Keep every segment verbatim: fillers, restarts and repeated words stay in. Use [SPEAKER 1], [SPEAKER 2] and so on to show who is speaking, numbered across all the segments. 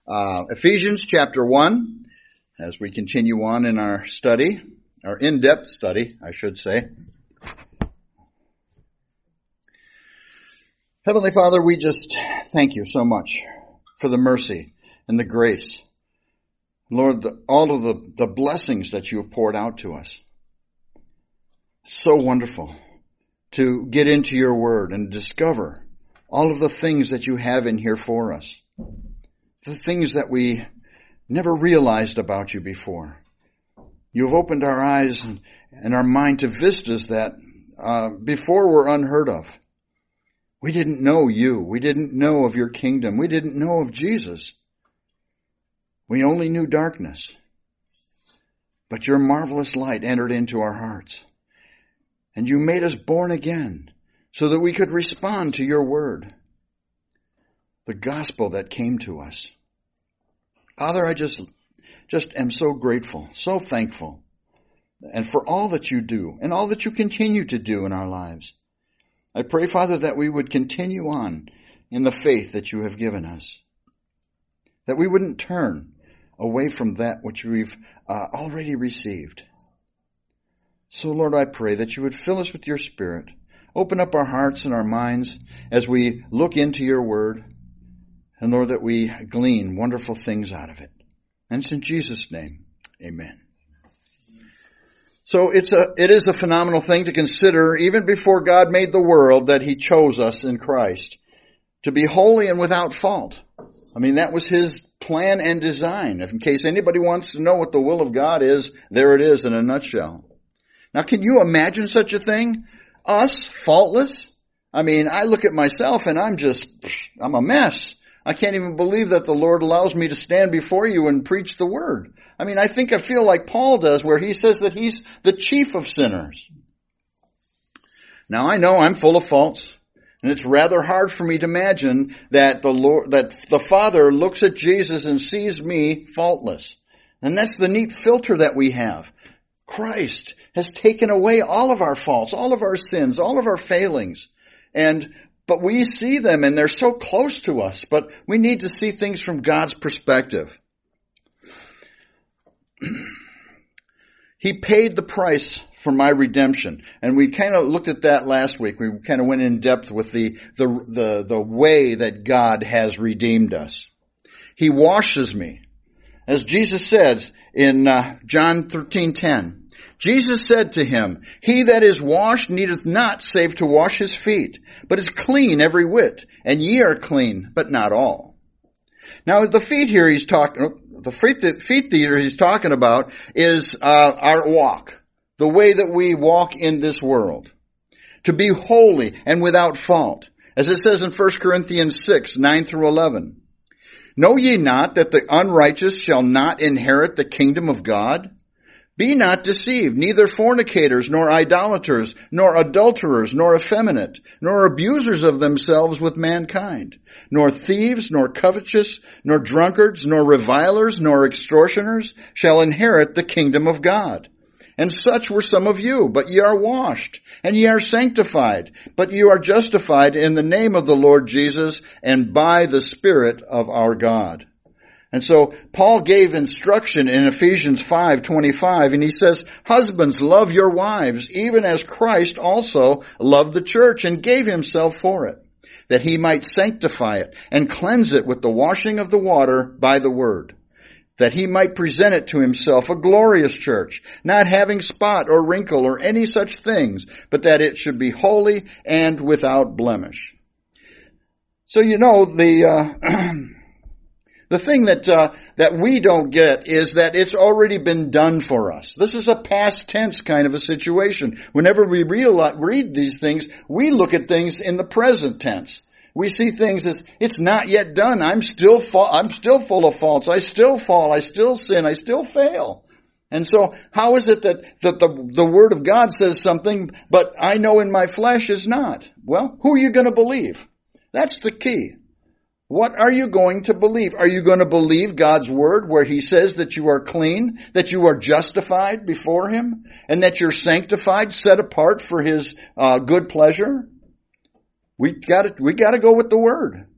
[SPEAKER 1] Uh, Ephesians chapter one, as we continue on in our study, our in-depth study, I should say. Heavenly Father, we just thank you so much for the mercy and the grace. Lord, the, all of the, the blessings that you have poured out to us. So wonderful to get into your word and discover all of the things that you have in here for us. The things that we never realized about you before. You have opened our eyes and, and our mind to vistas that uh, before were unheard of. We didn't know you. We didn't know of your kingdom. We didn't know of Jesus. We only knew darkness. But your marvelous light entered into our hearts. And you made us born again so that we could respond to your word. The gospel that came to us. Father, I just, just am so grateful, so thankful, and for all that you do and all that you continue to do in our lives. I pray, Father, that we would continue on in the faith that you have given us, that we wouldn't turn away from that which we've uh, already received. So, Lord, I pray that you would fill us with your Spirit, open up our hearts and our minds as we look into your word. And Lord, that we glean wonderful things out of it. And it's in Jesus' name, amen. So it's a, it is a phenomenal thing to consider, even before God made the world, that he chose us in Christ to be holy and without fault. I mean, that was his plan and design. If in case anybody wants to know what the will of God is, there it is in a nutshell. Now, can you imagine such a thing? Us, faultless? I mean, I look at myself and I'm just, I'm a mess. I can't even believe that the Lord allows me to stand before you and preach the word. I mean, I think I feel like Paul does, where he says that he's the chief of sinners. Now, I know I'm full of faults, and it's rather hard for me to imagine that the Lord, that the Father looks at Jesus and sees me faultless. And that's the neat filter that we have. Christ has taken away all of our faults, all of our sins, all of our failings, and But we see them and they're so close to us, but we need to see things from God's perspective. He paid the price for my redemption. And we kind of looked at that last week. We kind of went in depth with the, the, the, the way that God has redeemed us. He washes me. As Jesus says in uh, John thirteen ten. Jesus said to him, "He that is washed needeth not save to wash his feet, but is clean every whit, and ye are clean, but not all." Now the feet here he's talking, the feet, the feet here he's talking about is uh, our walk, the way that we walk in this world, to be holy and without fault, as it says in First Corinthians six nine through eleven. "Know ye not that the unrighteous shall not inherit the kingdom of God? Be not deceived, neither fornicators, nor idolaters, nor adulterers, nor effeminate, nor abusers of themselves with mankind, nor thieves, nor covetous, nor drunkards, nor revilers, nor extortioners shall inherit the kingdom of God. And such were some of you, but ye are washed, and ye are sanctified, but ye are justified in the name of the Lord Jesus, and by the Spirit of our God." And so Paul gave instruction in Ephesians five twenty-five, and he says, "Husbands, love your wives, even as Christ also loved the church and gave himself for it, that he might sanctify it and cleanse it with the washing of the water by the word, that he might present it to himself a glorious church, not having spot or wrinkle or any such things, but that it should be holy and without blemish." So you know, the... Uh, The thing that uh, that we don't get is that it's already been done for us. This is a past tense kind of a situation. Whenever we realize, read these things, we look at things in the present tense. We see things as, it's not yet done. I'm still fa- I'm still full of faults. I still fall. I still sin. I still fail. And so how is it that, that the, the Word of God says something, but I know in my flesh is not? Well, who are you going to believe? That's the key. What are you going to believe? Are you going to believe God's word where he says that you are clean, that you are justified before him, and that you're sanctified, set apart for his uh, good pleasure? We got to we got to go with the word.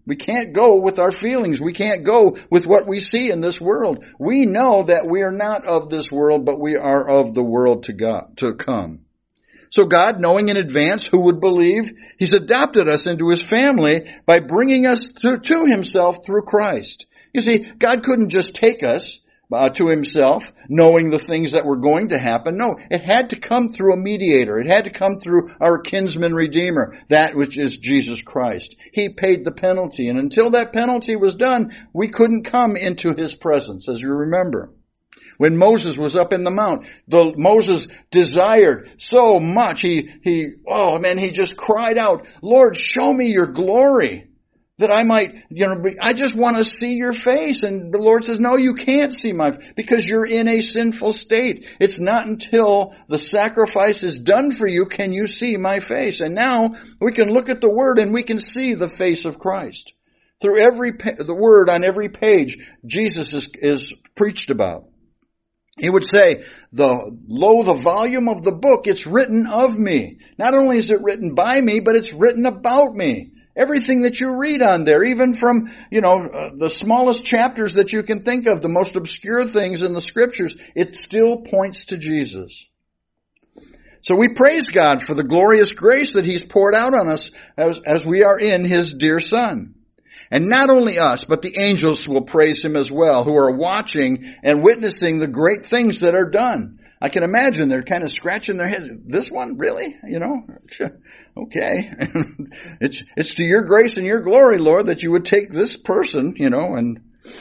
[SPEAKER 1] We can't go with our feelings. We can't go with what we see in this world. We know that we are not of this world, but we are of the world to God, to come. So God, knowing in advance who would believe, He's adopted us into His family by bringing us to, to Himself through Christ. You see, God couldn't just take us uh, to Himself, knowing the things that were going to happen. No, it had to come through a mediator. It had to come through our kinsman redeemer, that which is Jesus Christ. He paid the penalty, and until that penalty was done, we couldn't come into His presence, as you remember. When Moses was up in the mount, the, Moses desired so much. He, he, oh man, he just cried out, Lord, show me your glory that I might, you know, I just want to see your face. And the Lord says, no, you can't see my, because you're in a sinful state. It's not until the sacrifice is done for you can you see my face. And now we can look at the Word and we can see the face of Christ. Through every, the Word on every page, Jesus is, is preached about. He would say, the lo, the volume of the book, it's written of me. Not only is it written by me, but it's written about me. Everything that you read on there, even from, you know, uh, the smallest chapters that you can think of, the most obscure things in the Scriptures, it still points to Jesus. So we praise God for the glorious grace that He's poured out on us as, as we are in His dear Son. And not only us, but the angels will praise Him as well, who are watching and witnessing the great things that are done. I can imagine they're kind of scratching their heads. This one, really? You know? Okay. it's, it's to your grace and your glory, Lord, that you would take this person, you know, and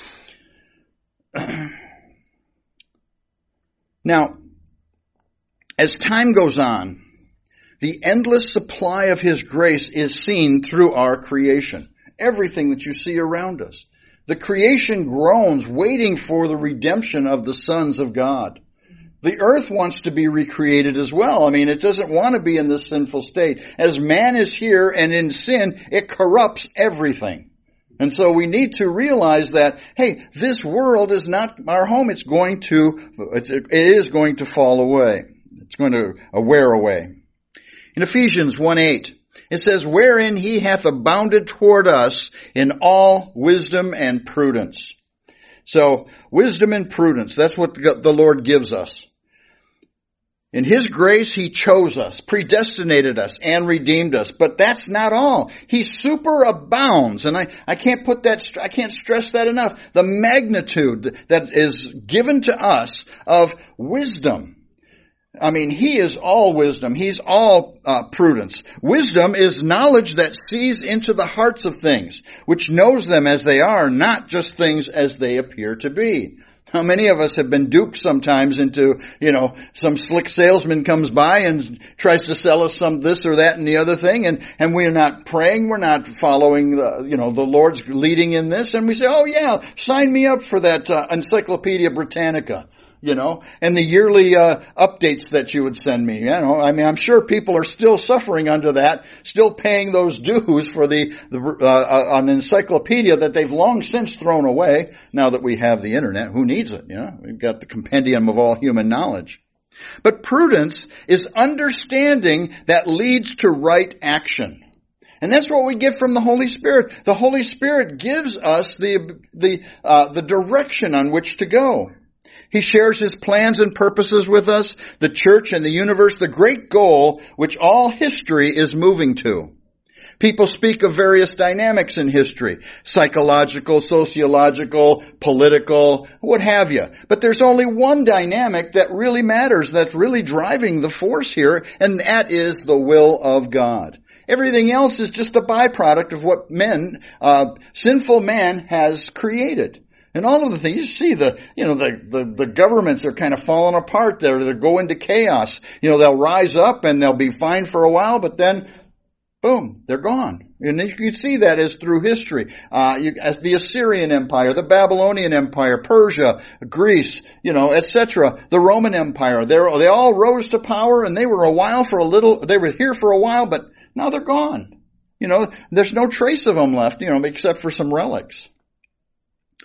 [SPEAKER 1] now, as time goes on, the endless supply of His grace is seen through our creation. Everything that you see around us. The creation groans, waiting for the redemption of the sons of God. The earth wants to be recreated as well. I mean, it doesn't want to be in this sinful state. As man is here and in sin, it corrupts everything. And so we need to realize that, hey, this world is not our home. It's going to, it is going to fall away. It's going to wear away. In Ephesians one eight, it says, wherein He hath abounded toward us in all wisdom and prudence. So, wisdom and prudence, that's what the Lord gives us. In His grace, He chose us, predestinated us, and redeemed us. But that's not all. He superabounds, and I, I can't put that, I can't stress that enough. The magnitude that is given to us of wisdom. I mean, He is all wisdom. He's all uh, prudence. Wisdom is knowledge that sees into the hearts of things, which knows them as they are, not just things as they appear to be. How many of us have been duped sometimes into, you know, some slick salesman comes by and tries to sell us some this or that and the other thing, and, and we're not praying, we're not following the, you know, the Lord's leading in this, and we say, oh yeah, sign me up for that uh, Encyclopedia Britannica. You know, and the yearly uh, updates that you would send me. You know, I mean, I'm sure people are still suffering under that, still paying those dues for the, the uh, an encyclopedia that they've long since thrown away. Now that we have the internet, who needs it? You know, we've got the compendium of all human knowledge. But prudence is understanding that leads to right action. And that's what we get from the Holy Spirit. The Holy Spirit gives us the the uh, the direction on which to go. He shares His plans and purposes with us, the church and the universe, the great goal which all history is moving to. People speak of various dynamics in history, psychological, sociological, political, what have you. But there's only one dynamic that really matters, that's really driving the force here, and that is the will of God. Everything else is just a byproduct of what men, uh, sinful man has created. And all of the things, you see the, you know, the, the, the governments are kind of falling apart. They're, they go into chaos. You know, they'll rise up and they'll be fine for a while, but then, boom, they're gone. And you can see that as through history. Uh, you, as the Assyrian Empire, the Babylonian Empire, Persia, Greece, you know, et cetera. The Roman Empire, they they all rose to power and they were a while for a little, they were here for a while, but now they're gone. You know, there's no trace of them left, you know, except for some relics.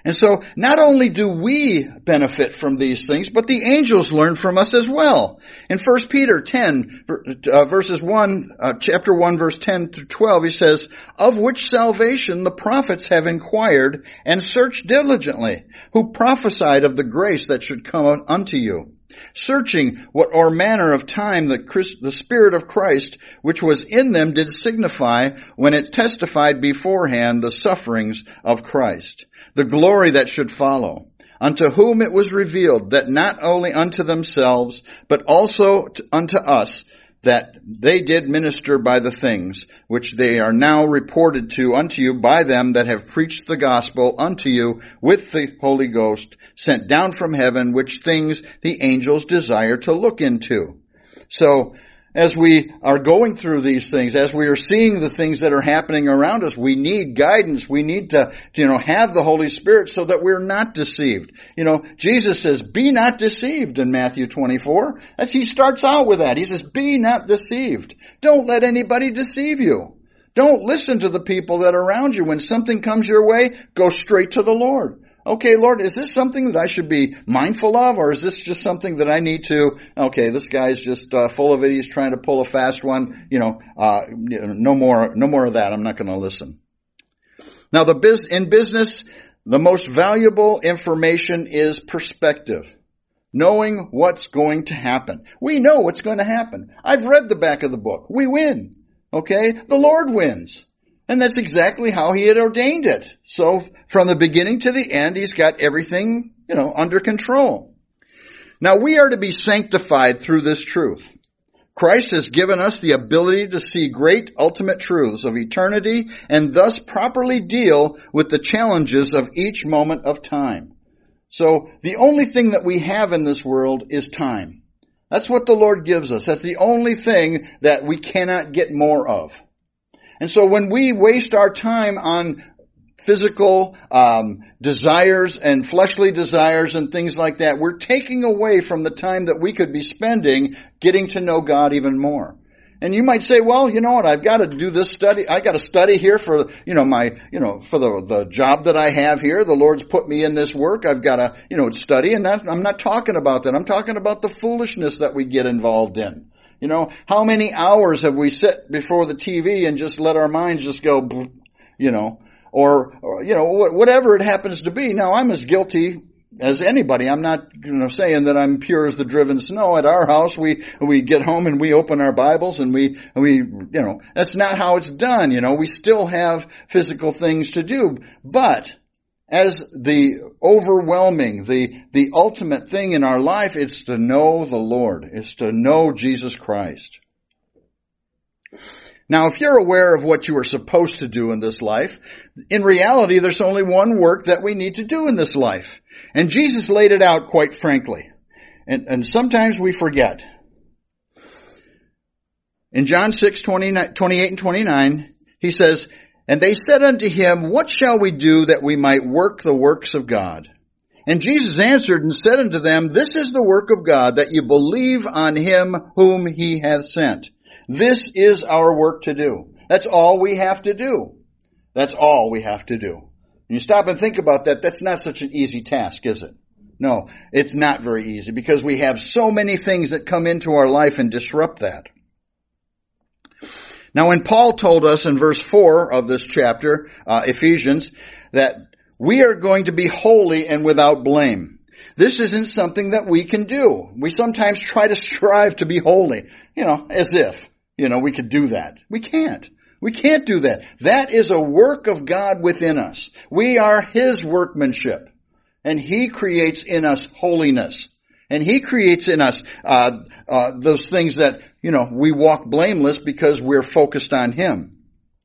[SPEAKER 1] And so not only do we benefit from these things, but the angels learn from us as well. In First Peter ten, uh, verses one, uh, chapter one, verse ten to twelve, he says, "Of which salvation the prophets have inquired and searched diligently, who prophesied of the grace that should come unto you, searching what or manner of time the, Christ, the Spirit of Christ, which was in them, did signify when it testified beforehand the sufferings of Christ, the glory that should follow, unto whom it was revealed that not only unto themselves, but also unto us, that they did minister by the things which they are now reported to unto you by them that have preached the gospel unto you with the Holy Ghost sent down from heaven, which things the angels desire to look into." So, as we are going through these things, as we are seeing the things that are happening around us, we need guidance. We need to, to, you know, have the Holy Spirit so that we're not deceived. You know, Jesus says, "Be not deceived" in Matthew twenty-four. As he starts out with that. He says, "Be not deceived." Don't let anybody deceive you. Don't listen to the people that are around you. When something comes your way, go straight to the Lord. Okay, Lord, is this something that I should be mindful of, or is this just something that I need to, okay, this guy's just uh, full of it, he's trying to pull a fast one, you know, uh, no more, no more of that, I'm not going to listen. Now, the biz- in business, the most valuable information is perspective. Knowing what's going to happen. We know what's going to happen. I've read the back of the book. We win. Okay? The Lord wins. And that's exactly how he had ordained it. So from the beginning to the end, he's got everything, you know, under control. Now we are to be sanctified through this truth. Christ has given us the ability to see great ultimate truths of eternity and thus properly deal with the challenges of each moment of time. So the only thing that we have in this world is time. That's what the Lord gives us. That's the only thing that we cannot get more of. And so when we waste our time on physical um, desires and fleshly desires and things like that, we're taking away from the time that we could be spending getting to know God even more. And you might say, well, you know what, I've got to do this study. I got to study here for, you know, my, you know, for the, the job that I have here. The Lord's put me in this work. I've got to, you know, study. And that, I'm not talking about that. I'm talking about the foolishness that we get involved in. You know, how many hours have we sat before the T V and just let our minds just go, you know, or, or you know, whatever it happens to be. Now, I'm as guilty as anybody. I'm not, you know, saying that I'm pure as the driven snow. At our house, we we get home and we open our Bibles and we we you know, that's not how it's done. You know, we still have physical things to do, but as the overwhelming, the, the ultimate thing in our life, it's to know the Lord. It's to know Jesus Christ. Now, if you're aware of what you are supposed to do in this life, in reality, there's only one work that we need to do in this life. And Jesus laid it out quite frankly. And, and sometimes we forget. In John six, twenty-eight and twenty-nine, he says, "And they said unto him, What shall we do that we might work the works of God? And Jesus answered and said unto them, This is the work of God, that you believe on him whom he hath sent." This is our work to do. That's all we have to do. That's all we have to do. When you stop and think about that, that's not such an easy task, is it? No, it's not very easy because we have so many things that come into our life and disrupt that. Now, when Paul told us in verse four of this chapter, uh, Ephesians, that we are going to be holy and without blame. This isn't something that we can do. We sometimes try to strive to be holy, you know, as if, you know, we could do that. We can't. We can't do that. That is a work of God within us. We are his workmanship, and he creates in us holiness. And he creates in us uh, uh those things that, you know, we walk blameless because we're focused on him.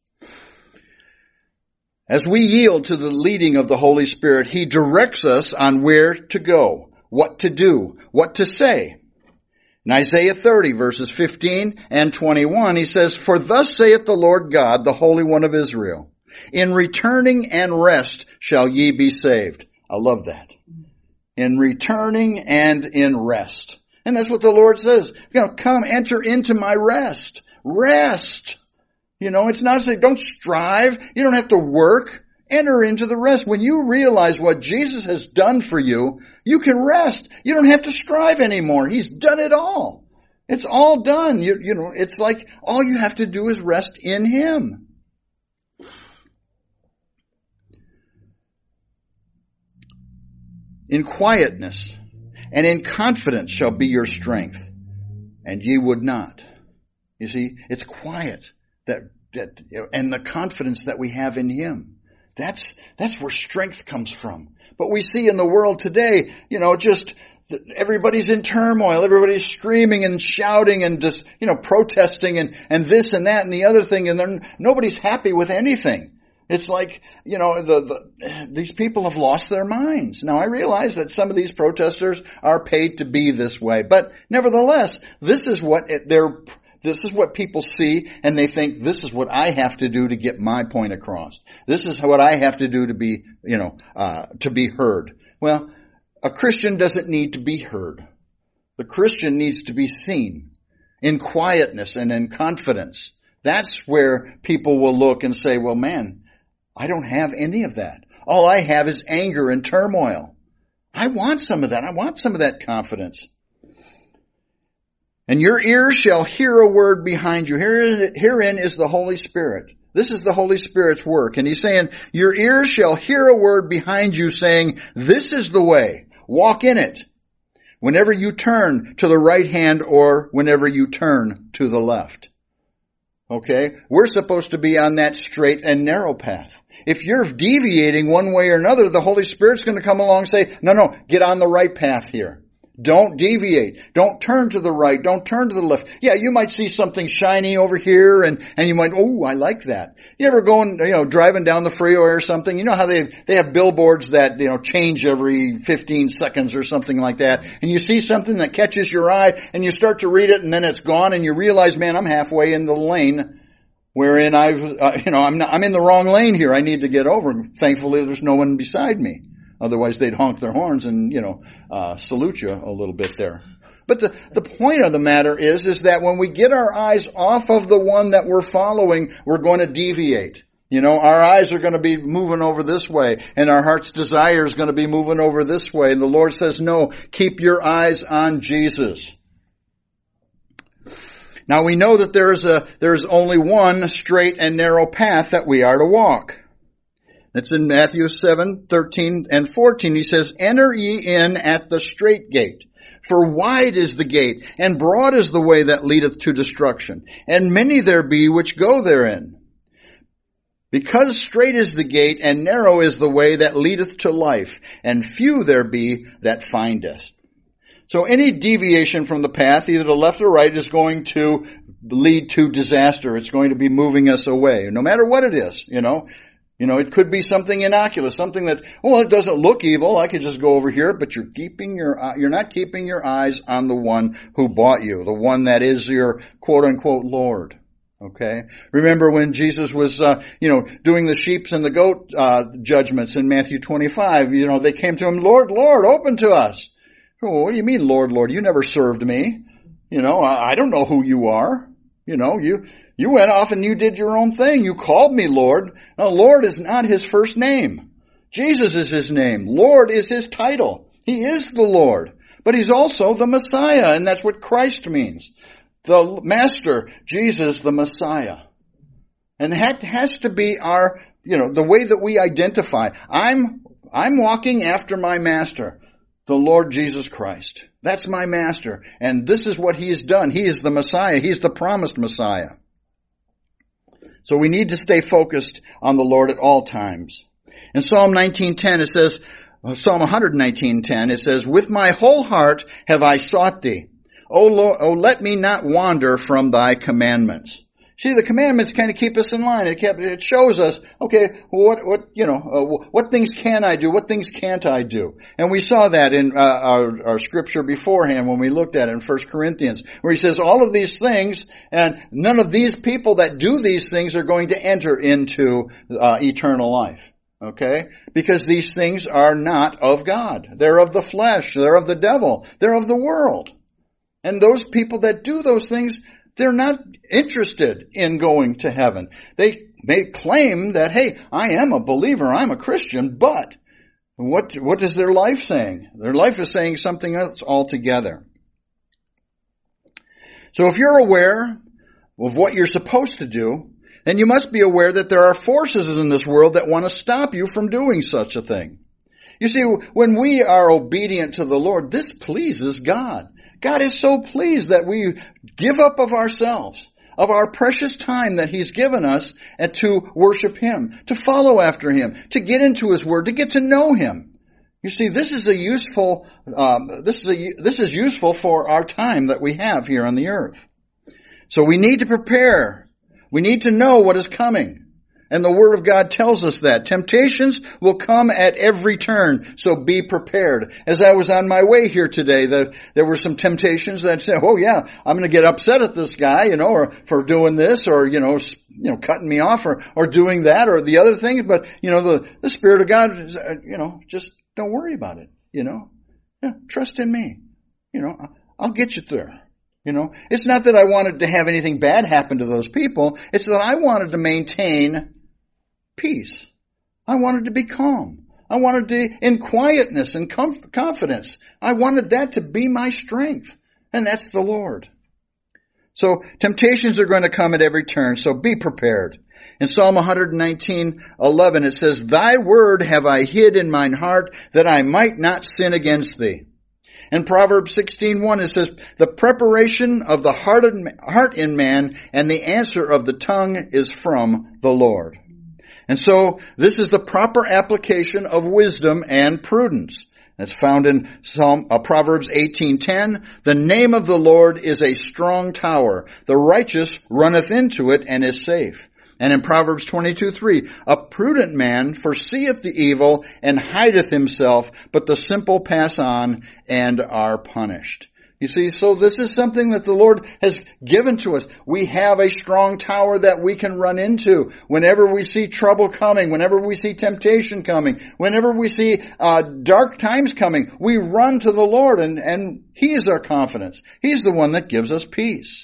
[SPEAKER 1] As we yield to the leading of the Holy Spirit, he directs us on where to go, what to do, what to say. In Isaiah thirty, verses fifteen and twenty-one, he says, "For thus saith the Lord God, the Holy One of Israel, in returning and rest shall ye be saved." I love that. In returning and in rest. And that's what the Lord says. You know, come enter into my rest. Rest. You know, it's not saying don't strive. You don't have to work. Enter into the rest. When you realize what Jesus has done for you, you can rest. You don't have to strive anymore. He's done it all. It's all done. You, you know, it's like all you have to do is rest in Him. In quietness and in confidence shall be your strength, and ye would not. You see, it's quiet that, that, and the confidence that we have in Him. That's, that's where strength comes from. But we see in the world today, you know, just everybody's in turmoil. Everybody's screaming and shouting and just, you know, protesting and, and this and that and the other thing. And then nobody's happy with anything. It's like, you know, the, the, these people have lost their minds. Now, I realize that some of these protesters are paid to be this way, but nevertheless, this is what it, they're, this is what people see, and they think this is what I have to do to get my point across. This is what I have to do to be, you know, uh, to be heard. Well, a Christian doesn't need to be heard. The Christian needs to be seen in quietness and in confidence. That's where people will look and say, well, man, I don't have any of that. All I have is anger and turmoil. I want some of that. I want some of that confidence. And your ears shall hear a word behind you. Herein is the Holy Spirit. This is the Holy Spirit's work. And He's saying, your ears shall hear a word behind you saying, this is the way. Walk in it. Whenever you turn to the right hand or whenever you turn to the left. Okay? We're supposed to be on that straight and narrow path. If you're deviating one way or another, the Holy Spirit's going to come along and say, no, no, get on the right path here. Don't deviate. Don't turn to the right. Don't turn to the left. Yeah, you might see something shiny over here and, and you might, oh, I like that. You ever going, you know, driving down the freeway or something? You know how they, they have billboards that, you know, change every fifteen seconds or something like that. And you see something that catches your eye and you start to read it and then it's gone and you realize, man, I'm halfway in the lane wherein I've, uh, you know, I'm not, I'm in the wrong lane here. I need to get over. Thankfully, there's no one beside me. Otherwise, they'd honk their horns and, you know, uh, salute you a little bit there. But the, the point of the matter is, is that when we get our eyes off of the one that we're following, we're going to deviate. You know, our eyes are going to be moving over this way, and our heart's desire is going to be moving over this way. And the Lord says, no, keep your eyes on Jesus. Now we know that there is a, there is only one straight and narrow path that we are to walk. It's in Matthew seven, thirteen and fourteen. He says, enter ye in at the strait gate. For wide is the gate, and broad is the way that leadeth to destruction. And many there be which go therein. Because strait is the gate, and narrow is the way that leadeth to life. And few there be that find it. So any deviation from the path, either to left or right, is going to lead to disaster. It's going to be moving us away, no matter what it is, you know. You know, it could be something innocuous, something that, well, it doesn't look evil. I could just go over here, but you're keeping your, you're not keeping your eyes on the one who bought you, the one that is your quote unquote Lord. Okay. Remember when Jesus was, uh, you know, doing the sheep and the goat, uh, judgments in Matthew twenty-five, you know, they came to him, Lord, Lord, open to us. Oh, what do you mean, Lord, Lord? You never served me. You know, I, I don't know who you are. You know, you, You went off and you did your own thing. You called me Lord. Now, Lord is not His first name. Jesus is His name. Lord is His title. He is the Lord. But He's also the Messiah, and that's what Christ means. The Master, Jesus, the Messiah. And that has to be our, you know, the way that we identify. I'm, I'm walking after my Master, the Lord Jesus Christ. That's my Master. And this is what He has done. He is the Messiah. He's the promised Messiah. So we need to stay focused on the Lord at all times. In Psalm nineteen ten it says, Psalm one nineteen ten it says, with my whole heart have I sought Thee. O Lord, oh, let me not wander from Thy commandments. See, the commandments kind of keep us in line. It, kept, it shows us, okay, what, what, you know, uh, what things can I do? What things can't I do? And we saw that in uh, our, our scripture beforehand when we looked at it in First Corinthians, where he says all of these things, and none of these people that do these things are going to enter into uh, eternal life. Okay? Because these things are not of God. They're of the flesh. They're of the devil. They're of the world. And those people that do those things, they're not interested in going to heaven. They, may claim that, hey, I am a believer, I'm a Christian, but what, what is their life saying? Their life is saying something else altogether. So if you're aware of what you're supposed to do, then you must be aware that there are forces in this world that want to stop you from doing such a thing. You see, when we are obedient to the Lord, this pleases God. God is so pleased that we give up of ourselves, of our precious time that He's given us, and to worship Him, to follow after Him, to get into His Word, to get to know Him. You see, this is a useful, um, this is a, this is useful for our time that we have here on the earth. So we need to prepare. We need to know what is coming. And the Word of God tells us that. Temptations will come at every turn, so be prepared. As I was on my way here today, the, there were some temptations that said, oh yeah, I'm going to get upset at this guy, you know, or for doing this, or, you know, you know, cutting me off, or, or doing that, or the other thing. But, you know, the, the Spirit of God, is, uh, you know, just don't worry about it, you know. Yeah, trust in me. You know, I'll get you there. You know, it's not that I wanted to have anything bad happen to those people. It's that I wanted to maintain peace. I wanted to be calm. I wanted to, in quietness and comf- confidence. I wanted that to be my strength. And that's the Lord. So temptations are going to come at every turn, so be prepared. In Psalm one nineteen, eleven, it says, Thy word have I hid in mine heart, that I might not sin against thee. In Proverbs sixteen one, it says, The preparation of the heart in man and the answer of the tongue is from the Lord. And so, this is the proper application of wisdom and prudence. That's found in Psalm, uh, Proverbs eighteen ten. The name of the Lord is a strong tower. The righteous runneth into it and is safe. And in Proverbs twenty-two three, a prudent man foreseeth the evil and hideth himself, but the simple pass on and are punished. You see, so this is something that the Lord has given to us. We have a strong tower that we can run into whenever we see trouble coming, whenever we see temptation coming, whenever we see uh, dark times coming. We run to the Lord, and, and He is our confidence. He's the one that gives us peace.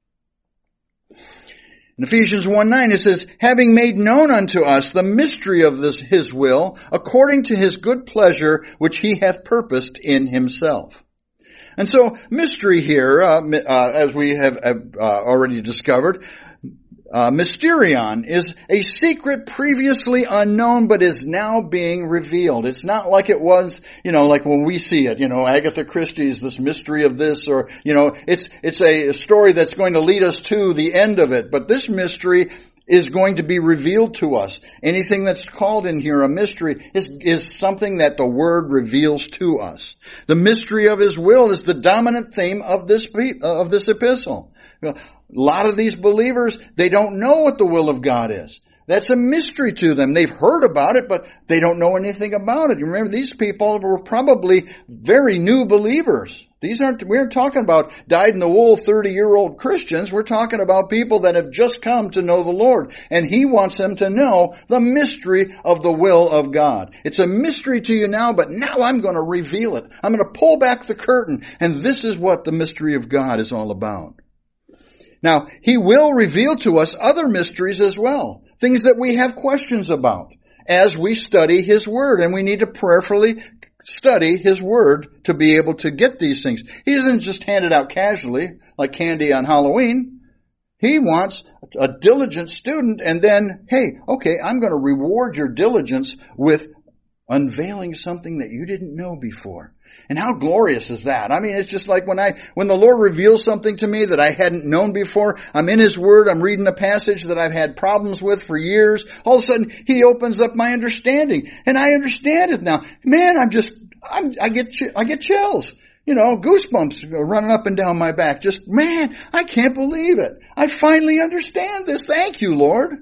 [SPEAKER 1] In Ephesians one nine, it says, Having made known unto us the mystery of this His will, according to His good pleasure, which He hath purposed in Himself. And so, mystery here, uh, uh, as we have uh, already discovered, uh, mysterion is a secret previously unknown, but is now being revealed. It's not like it was, you know, like when we see it, you know, Agatha Christie's this mystery of this, or, you know, it's, it's a, a story that's going to lead us to the end of it. But this mystery is going to be revealed to us. Anything that's called in here a mystery is, is something that the Word reveals to us. The mystery of His will is the dominant theme of this, of this epistle. A lot of these believers, they don't know what the will of God is. That's a mystery to them. They've heard about it, but they don't know anything about it. You remember, these people were probably very new believers. These aren't, we aren't talking about dyed-in-the-wool thirty-year-old Christians. We're talking about people that have just come to know the Lord. And He wants them to know the mystery of the will of God. It's a mystery to you now, but now I'm going to reveal it. I'm going to pull back the curtain. And this is what the mystery of God is all about. Now, He will reveal to us other mysteries as well. Things that we have questions about as we study His Word. And we need to prayerfully study His Word to be able to get these things. He doesn't just hand it out casually like candy on Halloween. He wants a diligent student, and then, hey, okay, I'm going to reward your diligence with unveiling something that you didn't know before. And how glorious is that? I mean, it's just like when I, when the Lord reveals something to me that I hadn't known before, I'm in His Word, I'm reading a passage that I've had problems with for years, all of a sudden He opens up my understanding, and I understand it now. Man, I'm just, I'm, I get, I get chills. You know, goosebumps running up and down my back. Just, man, I can't believe it. I finally understand this. Thank you, Lord.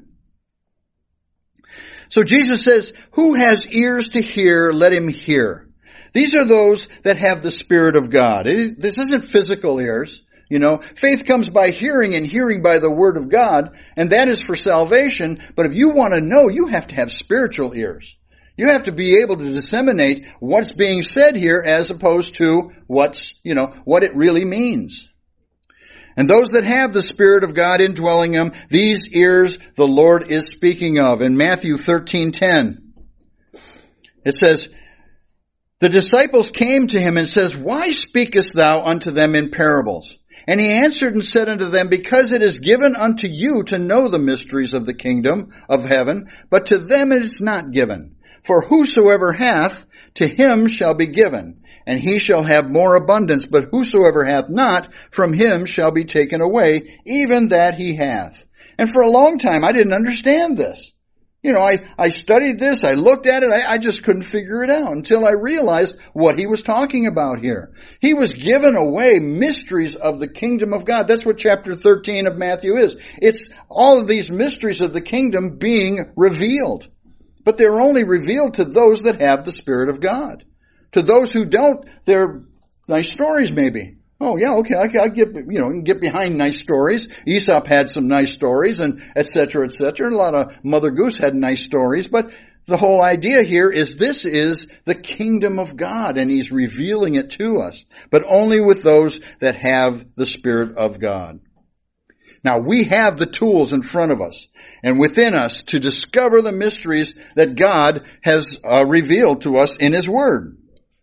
[SPEAKER 1] So Jesus says, who has ears to hear, let him hear. These are those that have the Spirit of God. It, this isn't physical ears. You know, faith comes by hearing, and hearing by the Word of God, and that is for salvation. But if you want to know, you have to have spiritual ears. You have to be able to disseminate what's being said here as opposed to what's, you know, what it really means. And those that have the Spirit of God indwelling them, these ears the Lord is speaking of. In Matthew thirteen ten, it says, the disciples came to him and says, why speakest thou unto them in parables? And he answered and said unto them, because it is given unto you to know the mysteries of the kingdom of heaven, but to them it is not given. For whosoever hath, to him shall be given, and he shall have more abundance. But whosoever hath not, from him shall be taken away, even that he hath. And for a long time, I didn't understand this. You know, I, I studied this, I looked at it, I, I just couldn't figure it out until I realized what he was talking about here. He was giving away mysteries of the kingdom of God. That's what chapter thirteen of Matthew is. It's all of these mysteries of the kingdom being revealed. But they're only revealed to those that have the Spirit of God. To those who don't, they're nice stories maybe. Oh yeah, okay, I, I get, you know, get behind nice stories. Aesop had some nice stories, and et cetera, et cetera. A lot of Mother Goose had nice stories, but the whole idea here is this is the kingdom of God, and he's revealing it to us, but only with those that have the Spirit of God. Now, we have the tools in front of us and within us to discover the mysteries that God has uh, revealed to us in his word.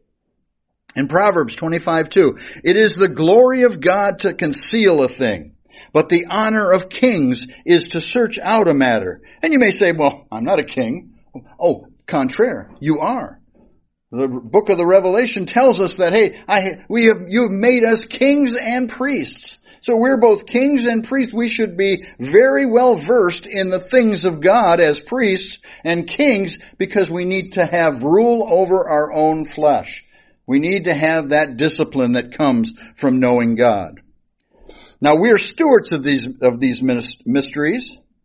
[SPEAKER 1] In Proverbs twenty-five two, it is the glory of God to conceal a thing, but the honor of kings is to search out a matter. And you may say, well, I'm not a king. Oh, contraire, you are. The book of the Revelation tells us that, hey, I, we have, you've made us kings and priests. So we're both kings and priests. We should be very well versed in the things of God as priests and kings because we need to have rule over our own flesh. We need to have that discipline that comes from knowing God. Now we are stewards of these, of these mysteries.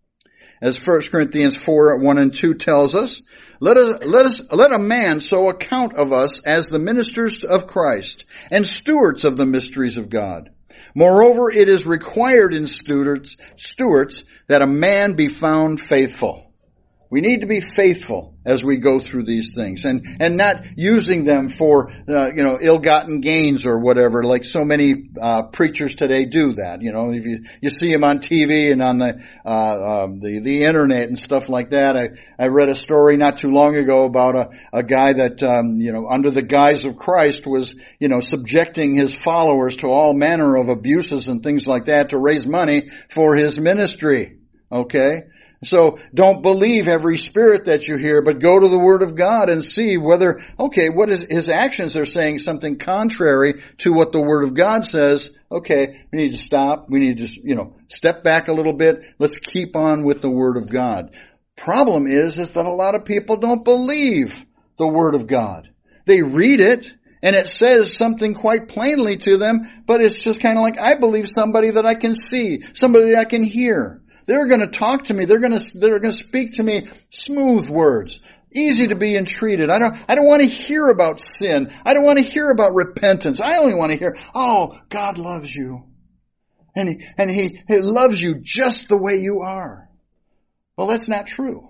[SPEAKER 1] As First Corinthians four, one and two tells us, let us, let us, let a man so account of us as the ministers of Christ and stewards of the mysteries of God. Moreover, it is required in stewards, stewards that a man be found faithful. We need to be faithful as we go through these things and, and not using them for, uh, you know, ill-gotten gains or whatever, like so many, uh, preachers today do that. You know, if you, you see them on T V and on the, uh, um, the, the internet and stuff like that. I, I read a story not too long ago about a, a guy that, um, you know, under the guise of Christ was, you know, subjecting his followers to all manner of abuses and things like that to raise money for his ministry. Okay? So don't believe every spirit that you hear, but go to the Word of God and see whether, okay, what is his actions are saying something contrary to what the Word of God says. Okay, we need to stop. We need to, you know, step back a little bit. Let's keep on with the Word of God. Problem is, is that a lot of people don't believe the Word of God. They read it, and it says something quite plainly to them, but it's just kind of like, I believe somebody that I can see, somebody that I can hear. They're going to talk to me. They're going to, they're going to speak to me smooth words, easy to be entreated. I don't, I don't want to hear about sin. I don't want to hear about repentance. I only want to hear, oh, God loves you. And he, and he, he loves you just the way you are. Well, that's not true.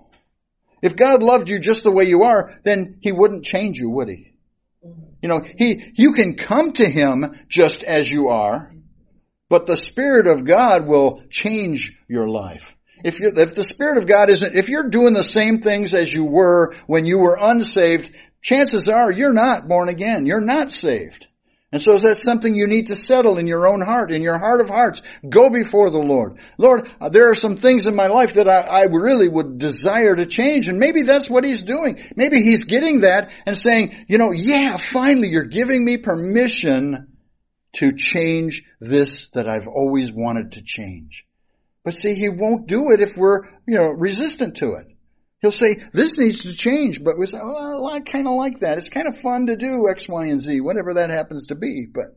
[SPEAKER 1] If God loved you just the way you are, then he wouldn't change you, would he? You know, he, you can come to him just as you are. But the Spirit of God will change your life. If you, if the Spirit of God isn't, if you're doing the same things as you were when you were unsaved, chances are you're not born again. You're not saved. And so that's something you need to settle in your own heart, in your heart of hearts. Go before the Lord. Lord, there are some things in my life that I, I really would desire to change. And maybe that's what he's doing. Maybe he's getting that and saying, you know, yeah, finally you're giving me permission to change this that I've always wanted to change. But see, he won't do it if we're, you know, resistant to it. He'll say, this needs to change, but we say, oh, well, I kind of like that. It's kind of fun to do X, Y, and Z, whatever that happens to be. But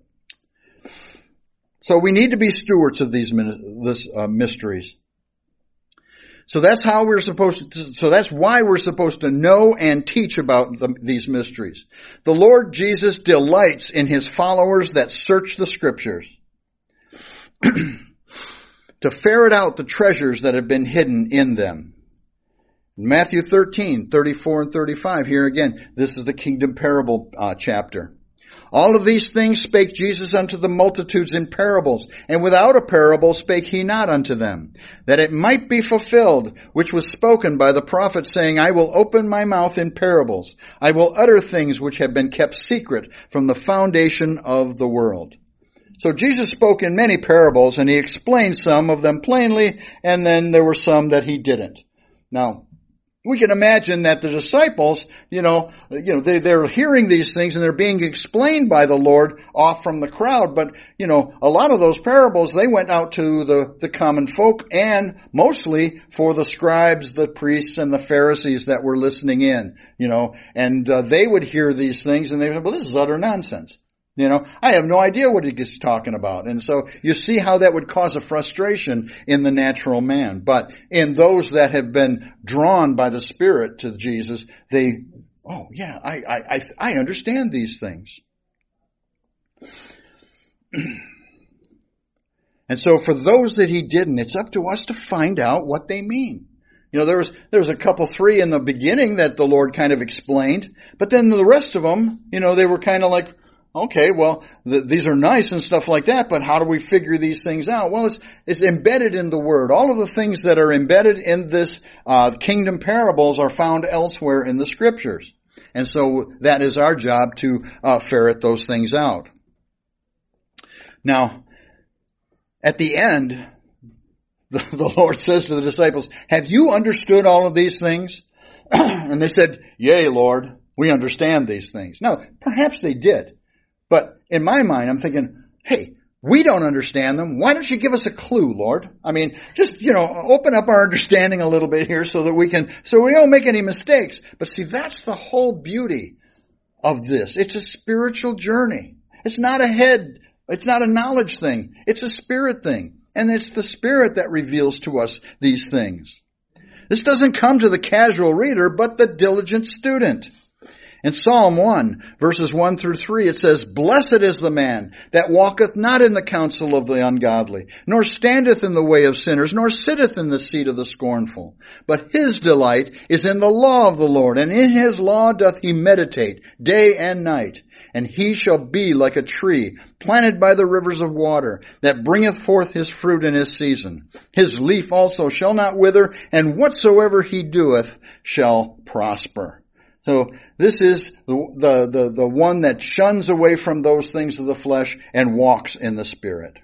[SPEAKER 1] so we need to be stewards of these this, uh, mysteries. So that's how we're supposed to, so that's why we're supposed to know and teach about the, these mysteries. The Lord Jesus delights in his followers that search the scriptures to ferret out the treasures that have been hidden in them. In Matthew thirteen, thirty-four and thirty-five, here again, this is the kingdom parable uh, chapter. All of these things spake Jesus unto the multitudes in parables, and without a parable spake he not unto them, that it might be fulfilled, which was spoken by the prophet, saying, I will open my mouth in parables. I will utter things which have been kept secret from the foundation of the world. So Jesus spoke in many parables, and he explained some of them plainly, and then there were some that he didn't. Now, we can imagine that the disciples, you know, you know, they, they're hearing these things and they're being explained by the Lord off from the crowd. But, you know, a lot of those parables, they went out to the, the common folk and mostly for the scribes, the priests, and the Pharisees that were listening in, you know, and uh, they would hear these things and they would say, well, this is utter nonsense. You know, I have no idea what he's talking about. And so you see how that would cause a frustration in the natural man. But in those that have been drawn by the Spirit to Jesus, they, oh yeah, I, I, I understand these things. And so for those that he didn't, it's up to us to find out what they mean. You know, there was, there was a couple, three in the beginning that the Lord kind of explained, but then the rest of them, you know, they were kind of like, okay, well, th- these are nice and stuff like that, but how do we figure these things out? Well, it's, it's embedded in the Word. All of the things that are embedded in this uh, kingdom parables are found elsewhere in the Scriptures. And so that is our job to uh, ferret those things out. Now, at the end, the, the Lord says to the disciples, have you understood all of these things? And they said, yea, Lord, we understand these things. Now, perhaps they did. But in my mind, I'm thinking, hey, we don't understand them. Why don't you give us a clue, Lord? I mean, just, you know, open up our understanding a little bit here so that we can, so we don't make any mistakes. But see, that's the whole beauty of this. It's a spiritual journey. It's not a head, it's not a knowledge thing. It's a spirit thing. And it's the Spirit that reveals to us these things. This doesn't come to the casual reader, but the diligent student. In Psalm one, verses one through three, it says, Blessed is the man that walketh not in the counsel of the ungodly, nor standeth in the way of sinners, nor sitteth in the seat of the scornful. But his delight is in the law of the Lord, and in his law doth he meditate day and night. And he shall be like a tree planted by the rivers of water, that bringeth forth his fruit in his season. His leaf also shall not wither, and whatsoever he doeth shall prosper. So this is the, the, the, the one that shuns away from those things of the flesh and walks in the Spirit.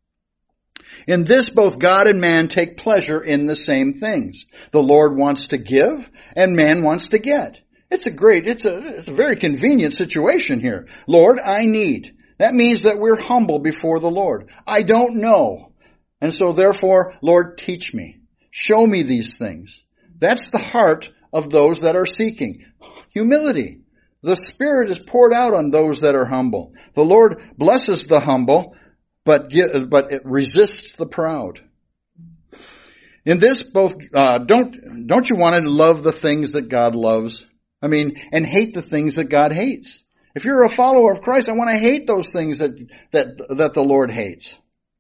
[SPEAKER 1] In this, both God and man take pleasure in the same things. The Lord wants to give and man wants to get. It's a great, it's a, it's a very convenient situation here. Lord, I need. That means that we're humble before the Lord. I don't know. And so therefore, Lord, teach me. Show me these things. That's the heart of those that are seeking. Humility. The Spirit is poured out on those that are humble. The Lord blesses the humble, but but it resists the proud. In this, both uh, don't don't you want to love the things that God loves? I mean, and hate the things that God hates. If you're a follower of Christ, I want to hate those things that that that the Lord hates.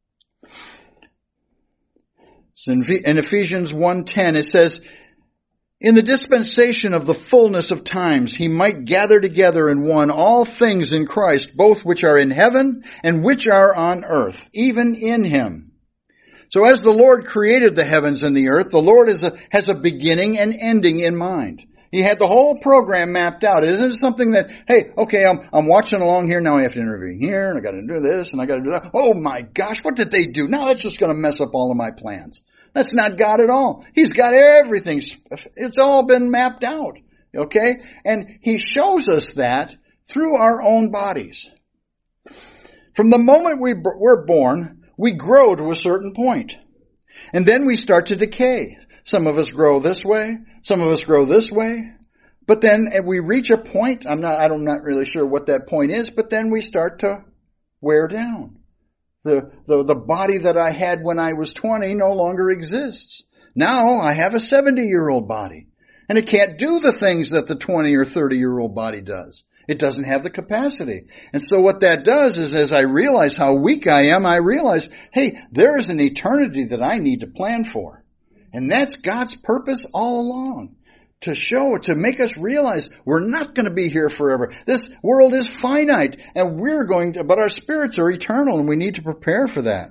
[SPEAKER 1] So in, in Ephesians one ten, it says, in the dispensation of the fullness of times, he might gather together in one all things in Christ, both which are in heaven and which are on earth, even in him. So as the Lord created the heavens and the earth, the Lord is a, has a beginning and ending in mind. He had the whole program mapped out. It isn't something that, hey, okay, I'm, I'm watching along here, now I have to intervene here, and I gotta do this, and I gotta do that. Oh my gosh, what did they do? Now that's just gonna mess up all of my plans. That's not God at all. He's got everything. It's all been mapped out. Okay? And he shows us that through our own bodies. From the moment we we're born, we grow to a certain point. And then we start to decay. Some of us grow this way. Some of us grow this way. But then if we reach a point, I'm not, I'm not really sure what that point is, but then we start to wear down. The, the, the body that I had when I was twenty no longer exists. Now I have a seventy-year-old body. And it can't do the things that the twenty or thirty-year-old body does. It doesn't have the capacity. And so what that does is, as I realize how weak I am, I realize, hey, there is an eternity that I need to plan for. And that's God's purpose all along. to show, to make us realize we're not going to be here forever. This world is finite, and we're going to, but our spirits are eternal, and we need to prepare for that.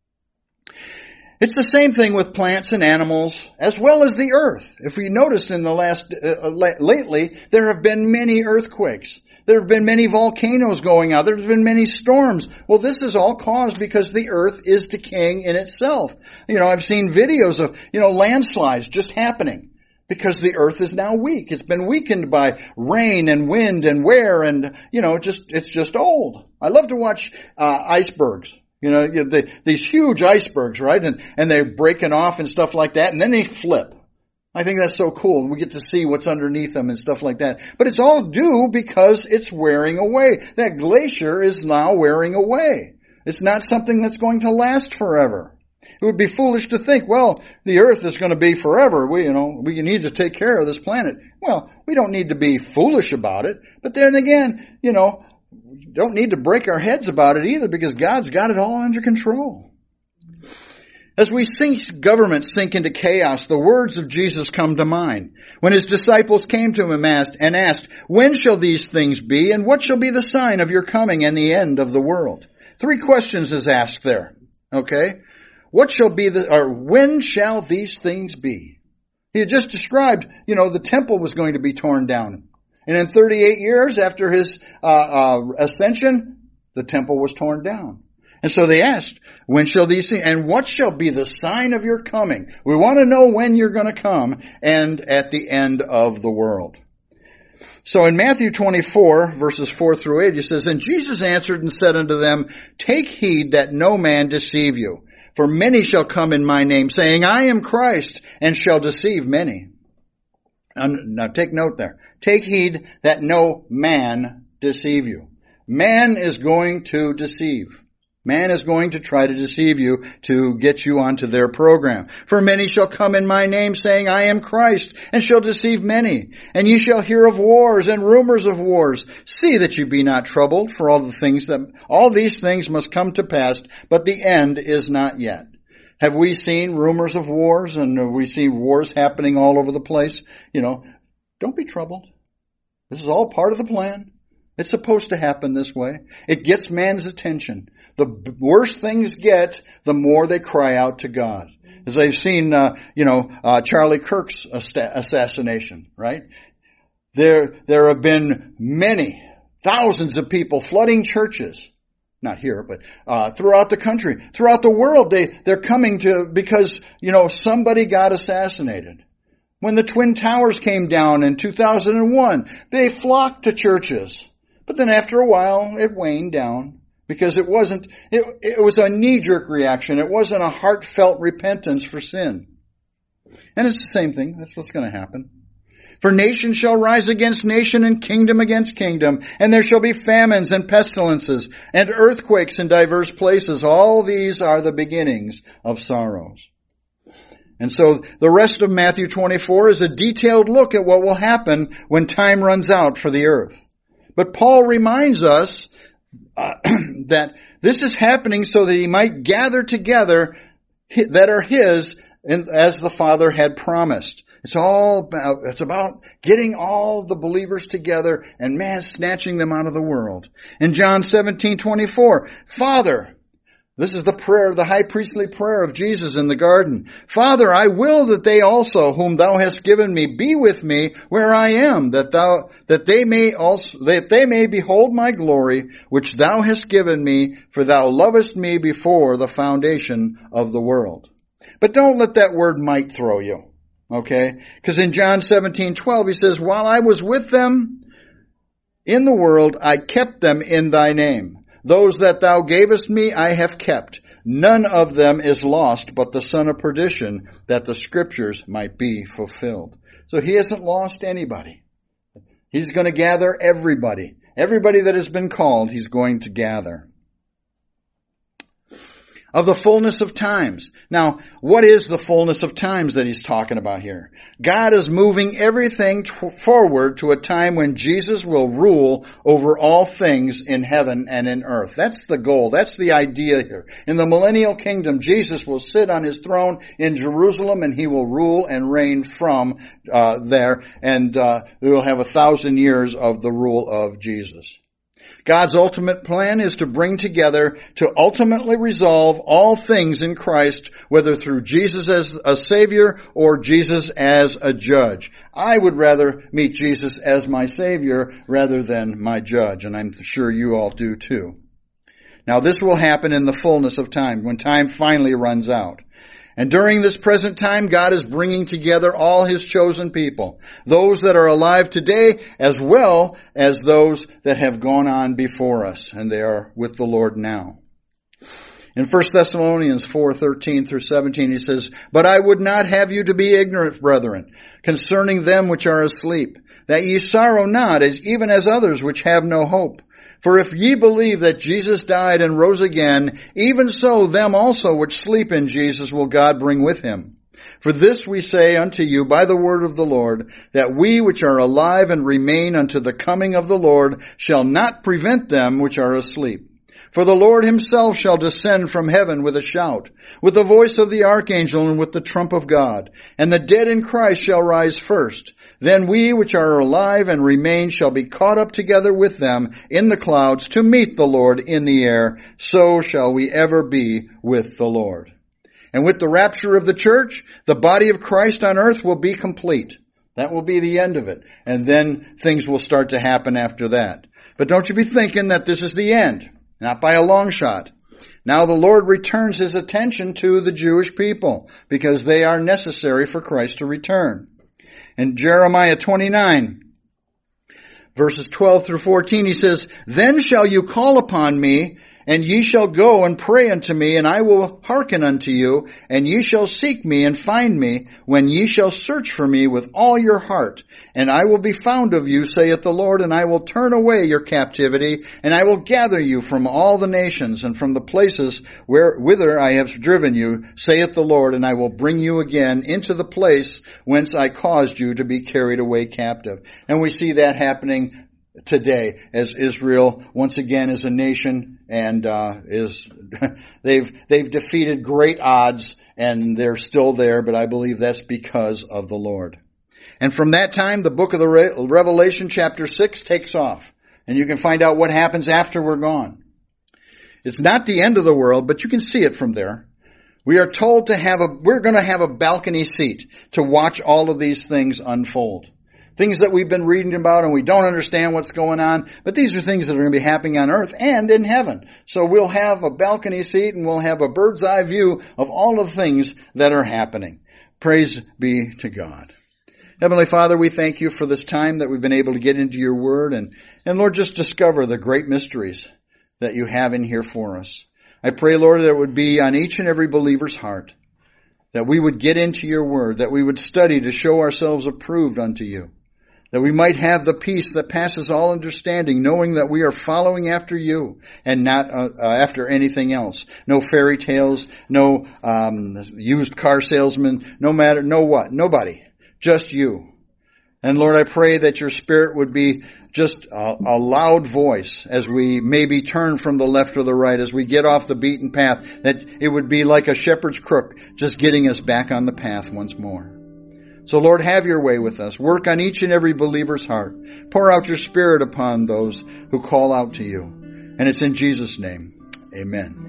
[SPEAKER 1] It's the same thing with plants and animals, as well as the earth. If we notice in the last, uh, lately, there have been many earthquakes. There have been many volcanoes going out. There's been many storms. Well, this is all caused because the earth is decaying in itself. You know, I've seen videos of, you know, landslides just happening because the earth is now weak. It's been weakened by rain and wind and wear and, you know, just, it's just old. I love to watch, uh, icebergs. You know, the, these huge icebergs, right? And, and they're breaking off and stuff like that, and then they flip. I think that's so cool. We get to see what's underneath them and stuff like that. But it's all due because it's wearing away. That glacier is now wearing away. It's not something that's going to last forever. It would be foolish to think, well, the earth is going to be forever. We, you know, we need to take care of this planet. Well, we don't need to be foolish about it. But then again, you know, don't need to break our heads about it either because God's got it all under control. As we see governments sink into chaos, the words of Jesus come to mind. When his disciples came to him and asked, when shall these things be and what shall be the sign of your coming and the end of the world? Three questions is asked there. Okay? What shall be the, or when shall these things be? He had just described, you know, the temple was going to be torn down. And in thirty-eight years after his uh, uh, ascension, the temple was torn down. And so they asked, when shall these things, and what shall be the sign of your coming? We want to know when you're going to come and at the end of the world. So in Matthew twenty-four, verses four through eight, he says, and Jesus answered and said unto them, take heed that no man deceive you. For many shall come in my name, saying, I am Christ, and shall deceive many. Now take note there. Take heed that no man deceive you. Man is going to deceive. Man is going to try to deceive you to get you onto their program. For many shall come in my name, saying, I am Christ, and shall deceive many. And ye shall hear of wars and rumors of wars. See that you be not troubled, for all the things that, all these things must come to pass, but the end is not yet. Have we seen rumors of wars, and we see wars happening all over the place? You know, don't be troubled. This is all part of the plan. It's supposed to happen this way. It gets man's attention. The worse things get, the more they cry out to God. As I've seen, uh, you know, uh, Charlie Kirk's assassination, right? There, there have been many, thousands of people flooding churches. Not here, but uh throughout the country, throughout the world. They, they're coming to, because, you know, somebody got assassinated. When the Twin Towers came down in two thousand one, they flocked to churches. But then after a while, it waned down because it wasn't, it, it was a knee-jerk reaction. It wasn't a heartfelt repentance for sin. And it's the same thing. That's what's going to happen. For nation shall rise against nation and kingdom against kingdom, and there shall be famines and pestilences and earthquakes in diverse places. All these are the beginnings of sorrows. And so the rest of Matthew twenty-four is a detailed look at what will happen when time runs out for the earth. But Paul reminds us uh, that this is happening so that he might gather together that are his as the Father had promised. It's all about, it's about getting all the believers together and man snatching them out of the world. In John seventeen twenty-four, Father, this is the prayer, the high priestly prayer of Jesus in the garden. Father, I will that they also, whom thou hast given me, be with me where I am, that thou, that they may also, that they may behold my glory, which thou hast given me, for thou lovest me before the foundation of the world. But don't let that word might throw you. Okay? Because in John seventeen twelve he says, while I was with them in the world, I kept them in thy name. Those that thou gavest me I have kept. None of them is lost but the son of perdition, that the scriptures might be fulfilled. So he hasn't lost anybody. He's going to gather everybody. Everybody that has been called, he's going to gather. of the fullness of times. Now, what is the fullness of times that he's talking about here? God is moving everything t- forward to a time when Jesus will rule over all things in heaven and in earth. That's the goal. That's the idea here. In the millennial kingdom, Jesus will sit on his throne in Jerusalem, and he will rule and reign from uh, there, and uh, we will have a thousand years of the rule of Jesus. God's ultimate plan is to bring together, to ultimately resolve all things in Christ, whether through Jesus as a Savior or Jesus as a judge. I would rather meet Jesus as my Savior rather than my judge, and I'm sure you all do too. Now, this will happen in the fullness of time, when time finally runs out. And during this present time, God is bringing together all his chosen people, those that are alive today as well as those that have gone on before us, and they are with the Lord now. In First Thessalonians four thirteen through seventeen, he says, "But I would not have you to be ignorant, brethren, concerning them which are asleep, that ye sorrow not, as even as others which have no hope. For if ye believe that Jesus died and rose again, even so them also which sleep in Jesus will God bring with him. For this we say unto you by the word of the Lord, that we which are alive and remain unto the coming of the Lord shall not prevent them which are asleep. For the Lord himself shall descend from heaven with a shout, with the voice of the archangel and with the trump of God. And the dead in Christ shall rise first. Then we which are alive and remain shall be caught up together with them in the clouds to meet the Lord in the air. So shall we ever be with the Lord." And with the rapture of the church, the body of Christ on earth will be complete. That will be the end of it. And then things will start to happen after that. But don't you be thinking that this is the end. Not by a long shot. Now the Lord returns his attention to the Jewish people because they are necessary for Christ to return. In Jeremiah twenty-nine, verses twelve through fourteen, he says, "Then shall you call upon me, and ye shall go and pray unto me, and I will hearken unto you, and ye shall seek me and find me, when ye shall search for me with all your heart. And I will be found of you, saith the Lord, and I will turn away your captivity, and I will gather you from all the nations, and from the places where whither I have driven you, saith the Lord, and I will bring you again into the place whence I caused you to be carried away captive." And we see that happening today as Israel once again is a nation and uh is they've they've defeated great odds, and they're still there, but I believe that's because of the Lord. And from that time, the book of the Re- Revelation chapter six takes off, and you can find out what happens after we're gone. It's not the end of the world, but you can see it from there. We are told to have a we're going to have a balcony seat to watch all of these things unfold. Things that we've been reading about and we don't understand what's going on, but these are things that are going to be happening on earth and in heaven. So we'll have a balcony seat and we'll have a bird's eye view of all of the things that are happening. Praise be to God. Heavenly Father, we thank you for this time that we've been able to get into your word and, and Lord, just discover the great mysteries that you have in here for us. I pray, Lord, that it would be on each and every believer's heart, that we would get into your word, that we would study to show ourselves approved unto you, that we might have the peace that passes all understanding, knowing that we are following after you and not uh, uh, after anything else. No fairy tales, no um, used car salesman, no matter, no what, nobody, just you. And Lord, I pray that your Spirit would be just a, a loud voice as we maybe turn from the left or the right, as we get off the beaten path, that it would be like a shepherd's crook, just getting us back on the path once more. So Lord, have your way with us. Work on each and every believer's heart. Pour out your Spirit upon those who call out to you. And it's in Jesus' name. Amen.